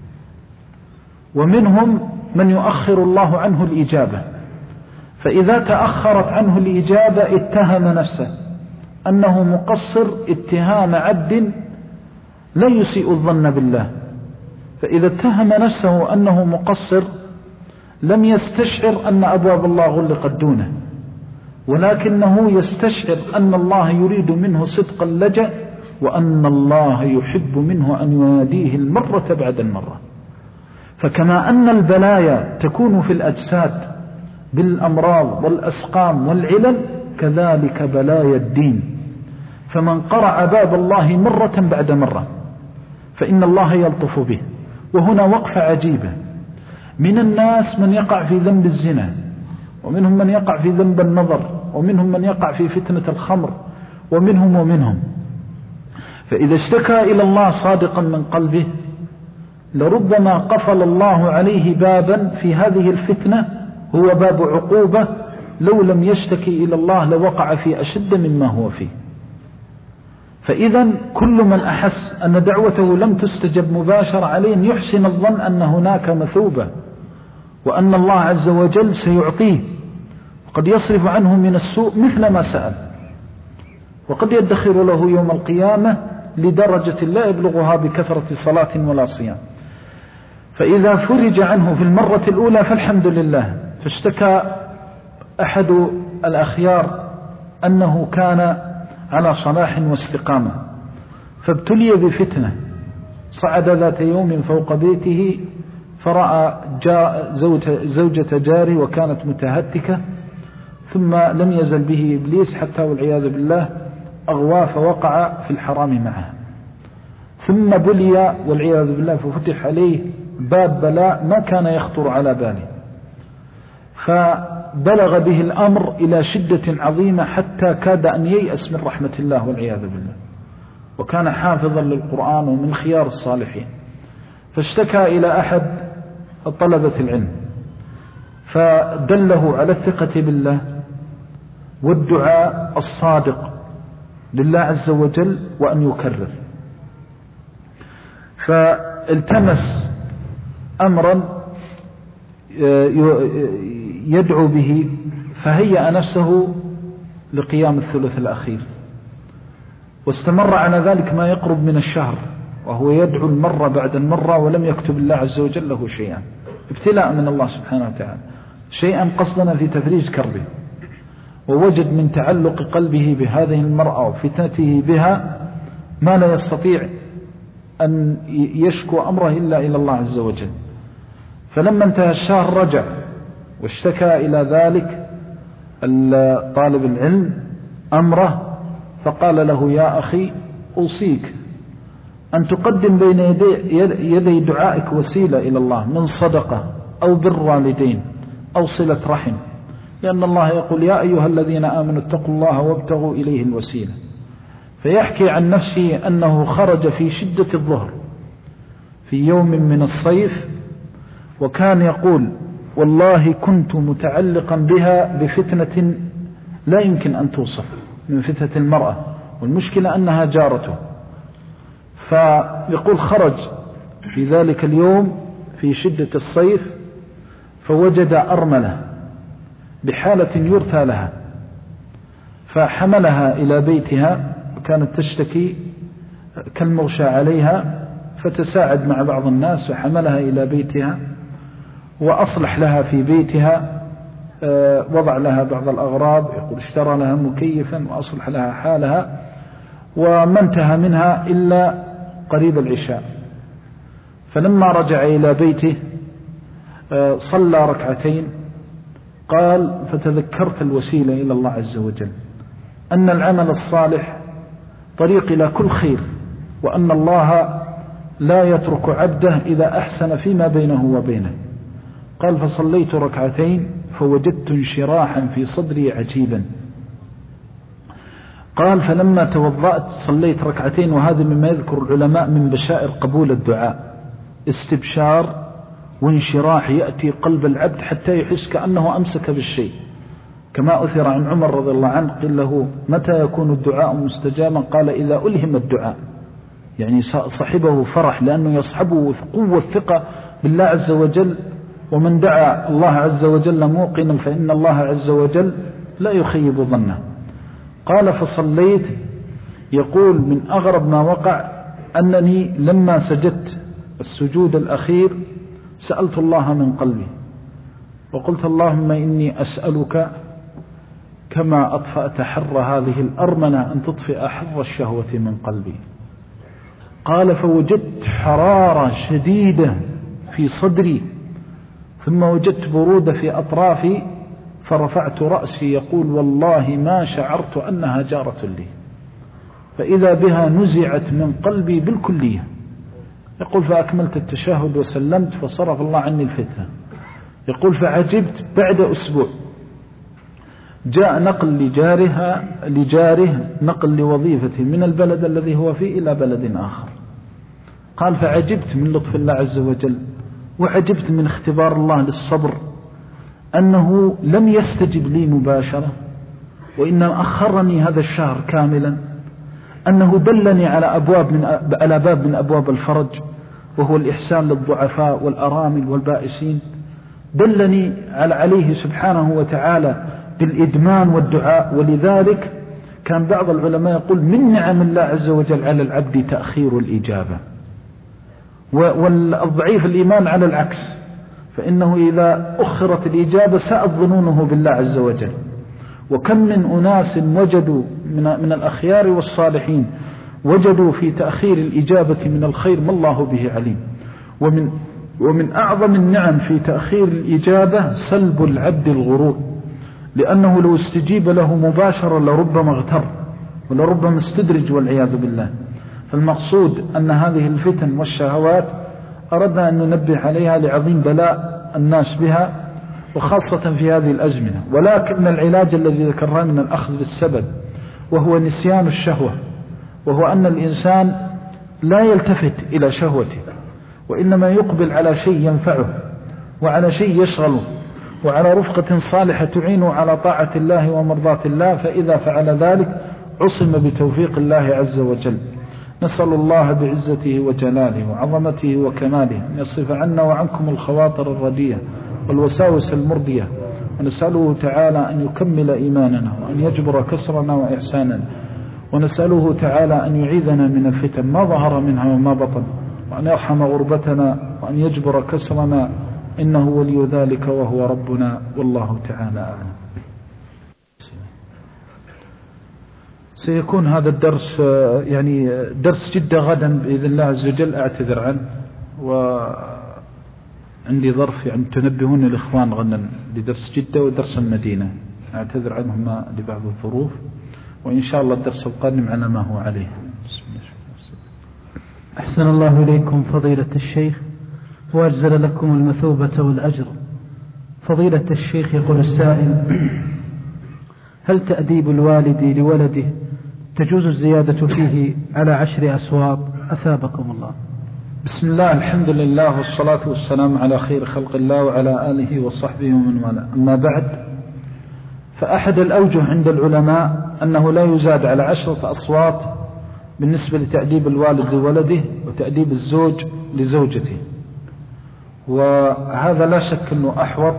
ومنهم من يؤخر الله عنه الإجابة، فإذا تأخرت عنه الإجابة اتهم نفسه أنه مقصر اتهام عبد لا يسيء الظن بالله. فإذا اتهم نفسه أنه مقصر لم يستشعر أن أبواب الله غلقت دونه، ولكنه يستشعر أن الله يريد منه صدق اللجأ وأن الله يحب منه أن يناديه المرة بعد المرة. فكما أن البلايا تكون في الأجساد بالأمراض والأسقام والعلل كذلك بلايا الدين. فمن قرع باب الله مرة بعد مرة فإن الله يلطف به. وهنا وقفة عجيبة، من الناس من يقع في ذنب الزنا، ومنهم من يقع في ذنب النظر، ومنهم من يقع في فتنة الخمر، ومنهم ومنهم. فإذا اشتكى إلى الله صادقا من قلبه لربما قفل الله عليه بابا في هذه الفتنة هو باب عقوبة، لو لم يشتكي إلى الله لوقع في أشد مما هو فيه. فإذا كل من أحس أن دعوته لم تستجب مباشرة عليه أن يحسن الظن أن هناك مثوبة، وأن الله عز وجل سيعطيه، وقد يصرف عنه من السوء مثل ما سأل، وقد يدخر له يوم القيامة لدرجة لا يبلغها بكثرة صلاة ولا صيام. فإذا فرج عنه في المرة الأولى فالحمد لله. فاشتكى أحد الأخيار أنه كان على صلاح واستقامة، فابتلي بفتنة، صعد ذات يوم فوق بيته فرأى زوجة جاره وكانت متهتكة، ثم لم يزل به إبليس حتى والعياذ بالله أغوى فوقع في الحرام معه، ثم بلي والعياذ بالله ففتح عليه باب بلاء ما كان يخطر على باله، فبلغ به الأمر إلى شدة عظيمة حتى كاد أن ييأس من رحمة الله والعياذ بالله، وكان حافظا للقرآن ومن خيار الصالحين. فاشتكى إلى أحد طلبة العلم فدله على الثقة بالله والدعاء الصادق لله عز وجل وأن يكرر. فالتمس أمرا يدعو به فهيأ نفسه لقيام الثلث الأخير، واستمر على ذلك ما يقرب من الشهر وهو يدعو المرة بعد المرة ولم يكتب الله عز وجل له شيئا، ابتلاء من الله سبحانه وتعالى، شيئا قصدنا في تفريج كربه. ووجد من تعلق قلبه بهذه المرأة وفتنته بها ما لا يستطيع أن يشكو أمره إلا إلى الله عز وجل. فلما انتهى الشهر رجع واشتكى إلى ذلك طالب العلم أمره، فقال له: يا أخي أوصيك أن تقدم بين يدي, يدي دعائك وسيلة إلى الله من صدقة أو بر والدين أو صلة رحم، لأن الله يقول: يا أيها الذين آمنوا اتقوا الله وابتغوا إليه الوسيلة. فيحكي عن نفسه أنه خرج في شدة الظهر في يوم من الصيف، وكان يقول: والله كنت متعلقا بها بفتنة لا يمكن أن توصف من فتنة المرأة، والمشكلة أنها جارته. فيقول: خرج في ذلك اليوم في شدة الصيف فوجد أرملة بحالة يرثى لها، فحملها إلى بيتها، وكانت تشتكي كالمغشى عليها، فتساعد مع بعض الناس وحملها إلى بيتها وأصلح لها في بيتها، وضع لها بعض الأغراض، يقول اشترى لها مكيفا وأصلح لها حالها، وما انتهى منها إلا قريب العشاء. فلما رجع إلى بيته صلى ركعتين، قال: فتذكرت الوسيلة إلى الله عز وجل، أن العمل الصالح طريق إلى كل خير، وأن الله لا يترك عبده إذا أحسن فيما بينه وبينه. قال: فصليت ركعتين فوجدت انشراحا في صدري عجيبا. قال: فلما توضأت صليت ركعتين، وهذا مما يذكر العلماء من بشائر قبول الدعاء، استبشار وانشراح يأتي قلب العبد حتى يحس كأنه أمسك بالشيء، كما أثر عن عمر رضي الله عنه قيل له: متى يكون الدعاء مستجابا؟ قال: إذا ألهم الدعاء، يعني صاحبه فرح لأنه يصحبه قوة الثقة بالله عز وجل، ومن دعا الله عز وجل موقنا فإن الله عز وجل لا يخيب ظنه. قال: فصليت، يقول: من أغرب ما وقع أنني لما سجدت السجود الأخير سألت الله من قلبي وقلت: اللهم إني أسألك كما أطفأت حر هذه الأرمنة أن تطفئ حر الشهوة من قلبي. قال: فوجدت حرارة شديدة في صدري، ثم وجدت برودة في أطرافي، فرفعت رأسي، يقول: والله ما شعرت أنها جارة لي، فإذا بها نزعت من قلبي بالكلية. يقول: فأكملت التشهد وسلمت فصرف الله عني الفتنة. يقول: فعجبت بعد أسبوع جاء نقل لجارها لجاره نقل لوظيفته من البلد الذي هو فيه إلى بلد آخر. قال فعجبت من لطف الله عز وجل، وعجبت من اختبار الله للصبر، أنه لم يستجب لي مباشرة، وإنما أخرني هذا الشهر كاملا، أنه دلني على أبواب من على باب من أبواب الفرج، وهو الإحسان للضعفاء والأرامل والبائسين، دلني على عليه سبحانه وتعالى بالإدمان والدعاء. ولذلك كان بعض العلماء يقول من نعم الله عز وجل على العبد تأخير الإجابة. والضعيف الإيمان على العكس، فإنه إذا أخرت الإجابة ساءت ظنونه بالله عز وجل. وكم من أناس وجدوا من, من الأخيار والصالحين وجدوا في تأخير الإجابة من الخير ما الله به عليم. ومن, ومن أعظم النعم في تأخير الإجابة سلب العبد الغرور، لأنه لو استجيب له مباشرة لربما اغتر ولربما استدرج والعياذ بالله. فالمقصود أن هذه الفتن والشهوات أردنا أن ننبه عليها لعظيم بلاء الناس بها، وخاصة في هذه الأزمنة. ولكن العلاج الذي ذكرناه من الأخذ بالسبب، وهو نسيان الشهوة، وهو أن الإنسان لا يلتفت إلى شهوته، وإنما يقبل على شيء ينفعه وعلى شيء يشغله وعلى رفقة صالحة تعينه على طاعة الله ومرضاة الله. فإذا فعل ذلك عصم بتوفيق الله عز وجل. نسأل الله بعزته وجلاله وعظمته وكماله أن يصرف عنا وعنكم الخواطر الردية والوساوس المردية، ونسأله تعالى أن يكمل إيماننا وأن يجبر كسرنا وإحساننا، ونسأله تعالى أن يعيذنا من الفتن ما ظهر منها وما بطن، وأن يرحم غربتنا وأن يجبر كسرنا، إنه ولي ذلك وهو ربنا، والله تعالى أعلم. سيكون هذا الدرس يعني درس جدة غدا بإذن الله عز وجل، أعتذر عنه، وعندي ظرف يعني تنبهون الإخوان غدا لدرس جدة ودرس المدينة، أعتذر عنهما لبعض الظروف، وإن شاء الله الدرس القادم على ما هو عليه. بسم الله. أحسن الله إليكم فضيلة الشيخ، وأجزل لكم المثوبة والأجر. فضيلة الشيخ، يقول السائل: هل تأديب الوالد لولده تجوز الزيادة فيه على عشر أسواط؟ أثابكم الله. بسم الله، الحمد لله، والصلاة والسلام على خير خلق الله وعلى آله وصحبه ومن والاه. أما بعد، فأحد الأوجه عند العلماء أنه لا يزاد على عشرة أصوات بالنسبة لتأديب الوالد لولده وتأديب الزوج لزوجته، وهذا لا شك أنه أحوط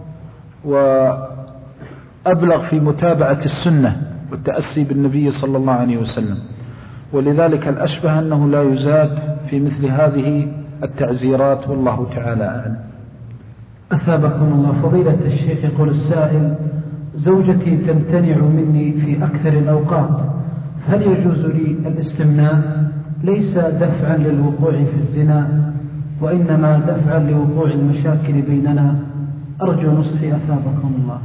وأبلغ في متابعة السنة والتأسي بالنبي صلى الله عليه وسلم، ولذلك الأشبه أنه لا يزاد في مثل هذه التعزيرات، والله تعالى أعلم. أثابكم الله. فضيلة الشيخ، يقول السائل: زوجتي تمتنع مني في أكثر الأوقات، هل يجوز لي الاستمناء؟ ليس دفعا للوقوع في الزنا، وإنما دفعا لوقوع المشاكل بيننا، أرجو نصحي أثابكم الله.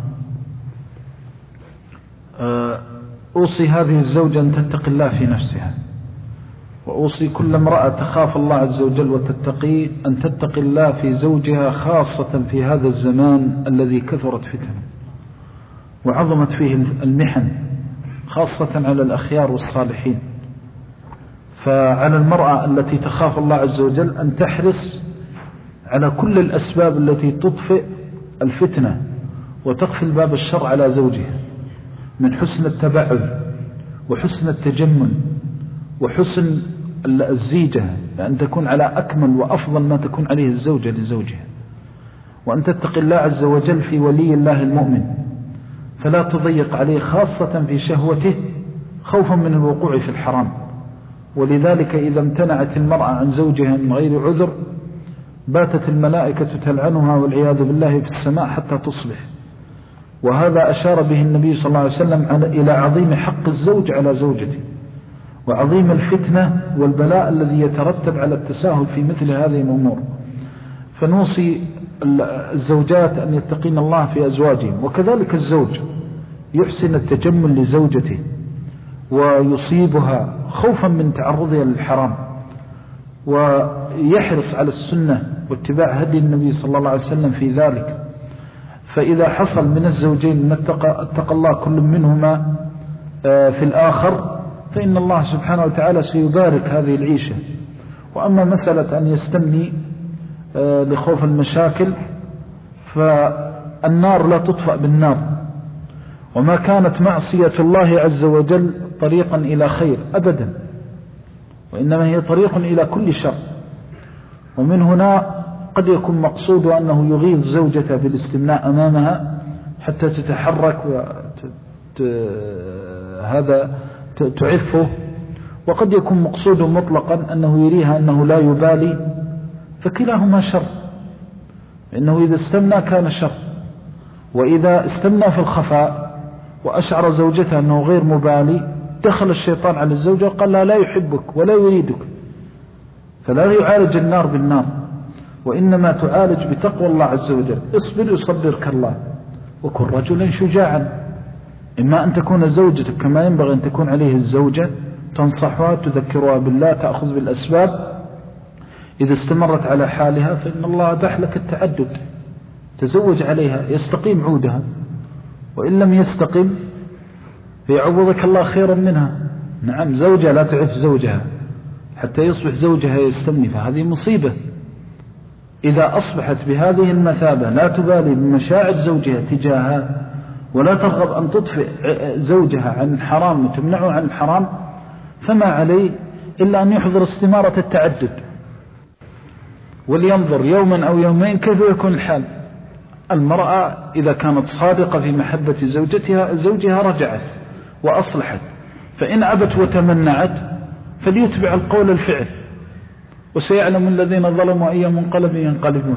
أوصي هذه الزوجة أن تتقي الله في نفسها، وأوصي كل امرأة تخاف الله عز وجل وتتقي أن تتقي الله في زوجها، خاصة في هذا الزمان الذي كثرت فتنه وعظمت فيه المحن، خاصة على الأخيار والصالحين. فعلى المرأة التي تخاف الله عز وجل أن تحرص على كل الأسباب التي تطفئ الفتنة وتقفل باب الشر على زوجها، من حسن التبعد وحسن التجمل وحسن الزيجة، لأن تكون على أكمل وأفضل ما تكون عليه الزوجة لزوجها، وأن تتقي الله عز وجل في ولي الله المؤمن، فلا تضيق عليه خاصة في شهوته خوفا من الوقوع في الحرام. ولذلك إذا امتنعت المرأة عن زوجها من غير عذر باتت الملائكة تلعنها والعياذ بالله في السماء حتى تصبح. وهذا أشار به النبي صلى الله عليه وسلم إلى عظيم حق الزوج على زوجته، وعظيم الفتنة والبلاء الذي يترتب على التساهل في مثل هذه الأمور. فنوصي الزوجات أن يتقين الله في أزواجهم، وكذلك الزوج يحسن التجمل لزوجته ويصيبها خوفا من تعرضها للحرام، ويحرص على السنة واتباع هدي النبي صلى الله عليه وسلم في ذلك. فإذا حصل من الزوجين اتقى, اتقى الله كل منهما في الآخر فإن الله سبحانه وتعالى سيبارك هذه العيشة. وأما مسألة أن يستمني لخوف المشاكل فالنار لا تطفأ بالنار، وما كانت معصية الله عز وجل طريقا إلى خير أبدا، وإنما هي طريق إلى كل شر. ومن هنا قد يكون مقصود أنه يغيظ زوجته بالاستمناء أمامها حتى تتحرك وهذا تعفه، وقد يكون مقصود مطلقا أنه يريها أنه لا يبالي، فكلاهما شر، إنه إذا استمنى كان شر. وإذا استمنى في الخفاء وأشعر زوجته أنه غير مبالي دخل الشيطان على الزوجة وقال لا لا يحبك ولا يريدك، فلا يعالج النار بالنار، وإنما تعالج بتقوى الله عز وجل. اصبر يصبرك الله، وكن رجلا شجاعا. إما أن تكون زوجتك كما ينبغي أن تكون عليه الزوجة، تنصحها تذكرها بالله تأخذ بالأسباب. إذا استمرت على حالها فإن الله أباح لك التعدد، تزوج عليها يستقيم عودها، وإن لم يستقيم فيعوضك الله خيرا منها. نعم، زوجة لا تعرف زوجها حتى يصبح زوجها يستمني، فهذه مصيبة. إذا أصبحت بهذه المثابة لا تبالي بمشاعر زوجها تجاهها ولا ترغب أن تطفئ زوجها عن الحرام وتمنعه عن الحرام، فما عليه إلا أن يحضر استمارة التعدد، ولينظر يوما أو يومين كيف يكون الحال. المرأة إذا كانت صادقة في محبة زوجتها زوجها رجعت وأصلحت، فإن أبت وتمنعت فليتبع القول الفعل، وسيعلم الذين ظلموا أي منقلب ينقلبون.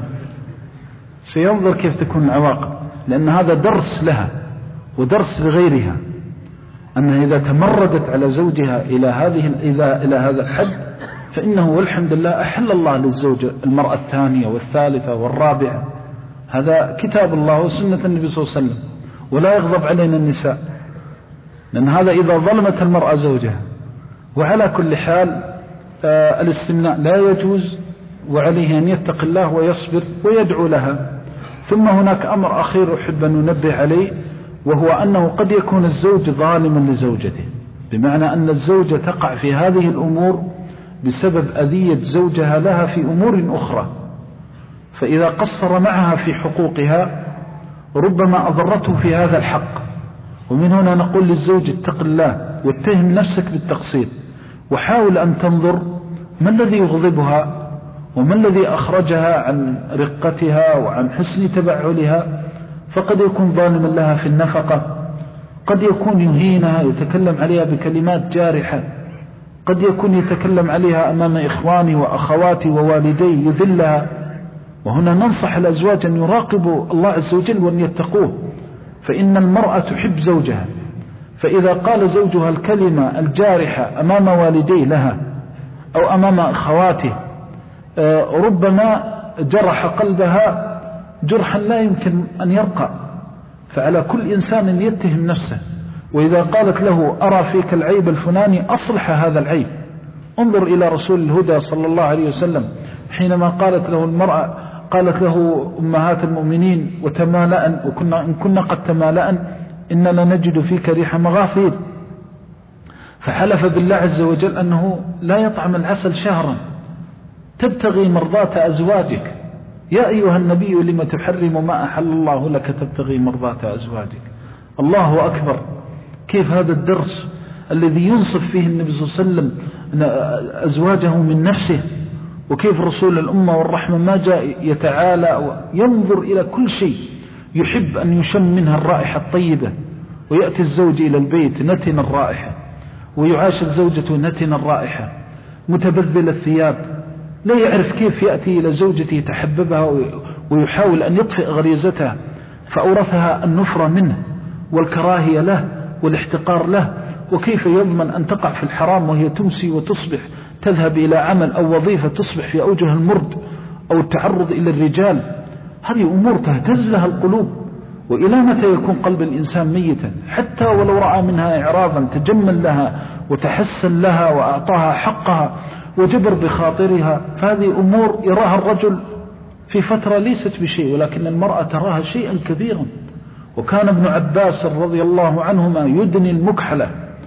سينظر كيف تكون العواقب، لأن هذا درس لها ودرس لغيرها، أنها إذا تمردت على زوجها إلى هذه إلى هذا الحد فإنه والحمد لله أحل الله للزوجة المرأة الثانية والثالثة والرابعة. هذا كتاب الله وسنة النبي صلى الله عليه وسلم، ولا يغضب علينا النساء، لأن هذا إذا ظلمت المرأة زوجها. وعلى كل حال آه الاستمناء لا يجوز، وعليه أن يتق الله ويصبر ويدعو لها. ثم هناك أمر أخير أحب أن ننبه عليه، وهو أنه قد يكون الزوج ظالما لزوجته، بمعنى أن الزوجة تقع في هذه الأمور بسبب أذية زوجها لها في أمور أخرى، فإذا قصر معها في حقوقها ربما أضرته في هذا الحق. ومن هنا نقول للزوج اتق الله واتهم نفسك بالتقصير، وحاول أن تنظر ما الذي يغضبها وما الذي أخرجها عن رقتها وعن حسن تبعلها. فقد يكون ظالما لها في النفقة، قد يكون يهينها يتكلم عليها بكلمات جارحة، قد يكون يتكلم عليها أمام إخواني وأخواتي ووالدي يذلها. وهنا ننصح الأزواج أن يراقبوا الله عز وجل وأن يتقوه، فإن المرأة تحب زوجها، فإذا قال زوجها الكلمة الجارحة أمام والدي لها أو أمام أخواته ربما جرح قلبها جرحا لا يمكن أن يرقى. فعلى كل إنسان يتهم نفسه، وإذا قالت له أرى فيك العيب الفلاني أصلح هذا العيب. انظر إلى رسول الهدى صلى الله عليه وسلم حينما قالت له المرأة قالت له أمهات المؤمنين وتمالأن وكنا إن كنا قد تمالأن إننا نجد فيك ريح مغافير، فحلف بالله عز وجل أنه لا يطعم العسل شهرا تبتغي مرضات أزواجك. يا أيها النبي لما تحرم ما أحل الله لك تبتغي مرضات أزواجك. الله أكبر، كيف هذا الدرس الذي ينصف فيه النبي صلى الله عليه وسلم أزواجه من نفسه، وكيف رسول الأمة والرحمة ما جاء يتعالى وينظر إلى كل شيء، يحب أن يشم منها الرائحة الطيبة. ويأتي الزوج إلى البيت نتن الرائحة، ويعاشر زوجته نتن الرائحة، متبذل الثياب، لا يعرف كيف يأتي إلى زوجته يتحببها ويحاول أن يطفئ غريزتها، فأورثها النفرة منه والكراهية له والاحتقار له. وكيف يضمن أن تقع في الحرام وهي تمسي وتصبح تذهب إلى عمل أو وظيفة تصبح في أوجه المرد أو التعرض إلى الرجال؟ هذه أمور تهتز لها القلوب. وإلى متى يكون قلب الإنسان ميتا؟ حتى ولو رأى منها إعراضا تجمل لها وتحسن لها وأعطاها حقها وجبر بخاطرها، فهذه أمور يراها الرجل في فترة ليست بشيء، ولكن المرأة تراها شيئا كبيرا. وكان ابن عباس رضي الله عنهما يدني المكحلة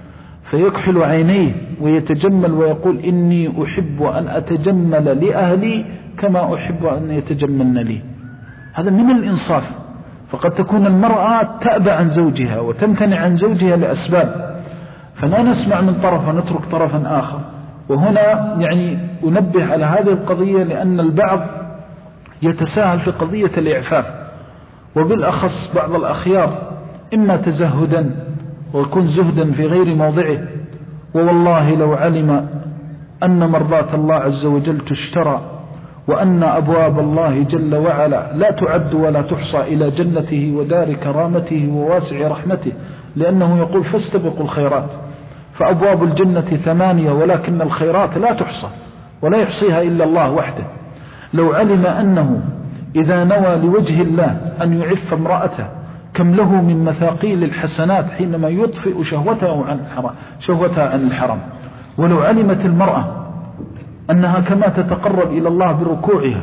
فيكحل عينيه ويتجمل ويقول إني أحب أن أتجمل لأهلي كما أحب أن يتجملن لي. هذا من الإنصاف. فقد تكون المرأة تأبى عن زوجها وتمتنع عن زوجها لأسباب، فلا نسمع من طرف ونترك طرفا آخر. وهنا يعني أنبه على هذه القضية، لأن البعض يتساهل في قضية الإعفاف، وبالأخص بعض الأخيار إما تزهدا ويكون زهدا في غير موضعه. ووالله لو علم أن مرضاة الله عز وجل تشترى، وأن أبواب الله جل وعلا لا تعد ولا تحصى إلى جنته ودار كرامته وواسع رحمته، لأنه يقول فاستبقوا الخيرات، فأبواب الجنة ثمانية ولكن الخيرات لا تحصى ولا يحصيها إلا الله وحده. لو علم أنه إذا نوى لوجه الله أن يعف امرأته كم له من مثاقيل الحسنات حينما يطفئ شهوتها عن الحرام, شهوتها عن الحرام. ولو علمت المرأة أنها كما تتقرب إلى الله بركوعها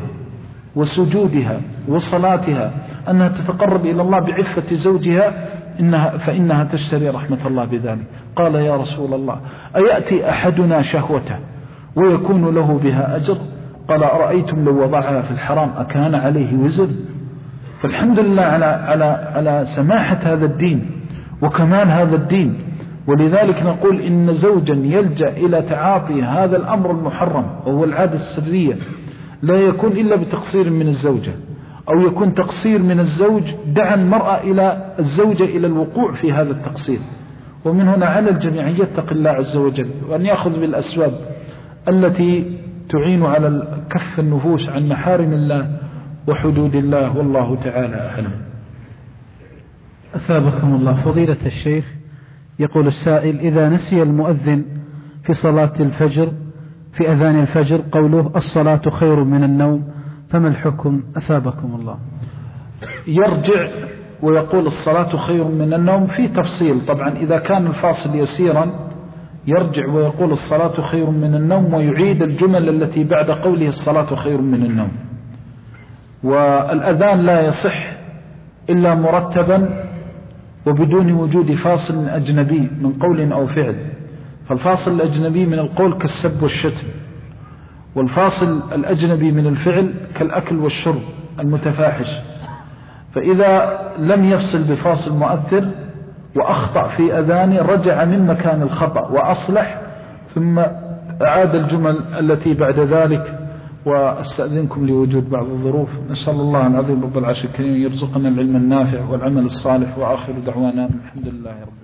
وسجودها وصلاتها أنها تتقرب إلى الله بعفة زوجها إنها فإنها تشتري رحمة الله بذلك. قال يا رسول الله أيأتي أحدنا شهوته ويكون له بها أجر؟ قال أرأيتم لو وضعها في الحرام أكان عليه وزر؟ فالحمد لله على, على, على سماحة هذا الدين وكمال هذا الدين. ولذلك نقول إن زوجا يلجأ إلى تعاطي هذا الأمر المحرم وهو العادة السرية لا يكون إلا بتقصير من الزوجة، أو يكون تقصير من الزوج دعا المرأة إلى الزوجة إلى الوقوع في هذا التقصير. ومن هنا على الجميع أن يتق الله عز وجل وأن يأخذ بالأسباب التي تعين على كف النفوس عن محارم الله وحدود الله، والله تعالى أعلم. أثابكم الله. فضيلة الشيخ، يقول السائل: إذا نسي المؤذن في صلاة الفجر في أذان الفجر قوله الصلاة خير من النوم، فما الحكم أثابكم الله؟ يرجع ويقول الصلاة خير من النوم في تفصيل. طبعا إذا كان الفاصل يسيرا يرجع ويقول الصلاة خير من النوم ويعيد الجمل التي بعد قوله الصلاة خير من النوم. والأذان لا يصح إلا مرتبا وبدون وجود فاصل أجنبي من قول أو فعل. فالفاصل الأجنبي من القول كالسب والشتم، والفاصل الأجنبي من الفعل كالأكل والشرب المتفاحش. فإذا لم يفصل بفاصل مؤثر وأخطأ في أذانه رجع من مكان الخطأ وأصلح ثم أعاد الجمل التي بعد ذلك. وأستأذنكم لوجود بعض الظروف. نسأل الله العظيم رب العرش الكريم يرزقنا العلم النافع والعمل الصالح، وآخر دعوانا الحمد لله رب